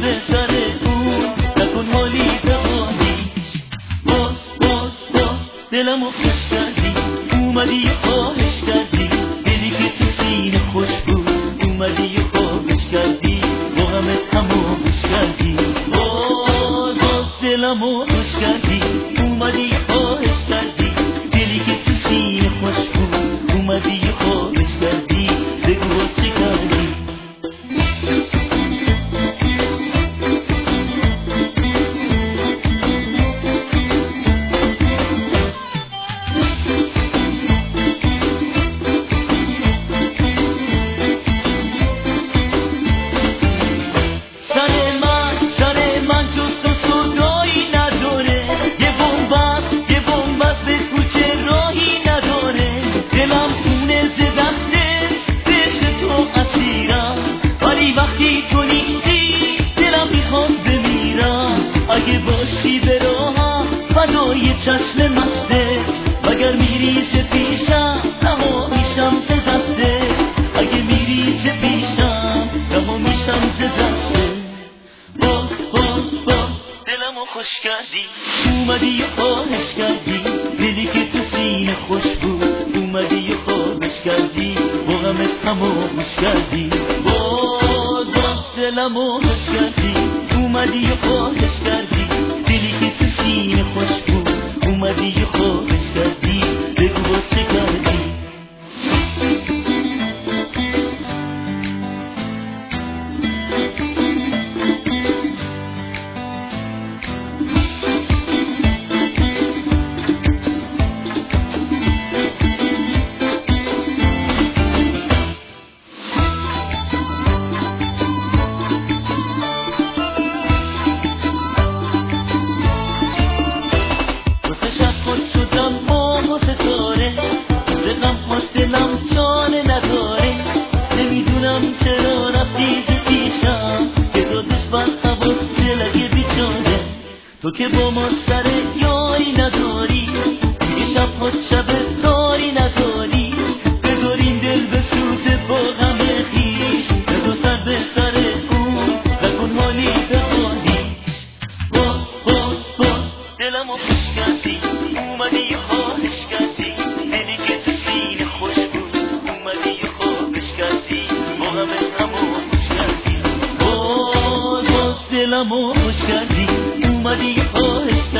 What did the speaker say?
بهتره اون نکن حالی بخواهیش باز دلمو خوش کردی اومدی یه خواهش کردی دلی که تو سینه خوش بود اومدی یه خواهش کردی با همت هماغوش کردی باز دلمو خوش کردی اومدی یه خواهش کردی دلی که تو سینه خوش بود اومدی یه خواهش کردی بگو چه کردی اگه باشی به راهم فدای چشم مسته وگر میریزه پیشم رها میشم ز دسته اگه میریزه پیشم رها میشم ز دسته باز دلمو خوش کردی اومدی یه خواهش کردی دلی که تو سینه خوش بود اومدی یه خواهش کردی با غمت هماغوش کردی باز دلمو خوش کردی اومدی یه خواهش کردی دلی که تو سینه خوش بود اومدی یه خواهش کردی بگو چه کردی چرا رفتی ز پیشم که دادش بر حواس دلگه بیچاره تو که با ما سر یاری نداری یه شب خود شب تاری نداری بدارین دل به سوت با غم خویش بگو سر بهتره اون نکن حالی بخواهیش باز دلمو خوش کردی اومدی یه خواهش کردی دلی که تو سینه خوش بود اومدی یه خواهش کردی دلمو خوش کردی اومدی یه خواهش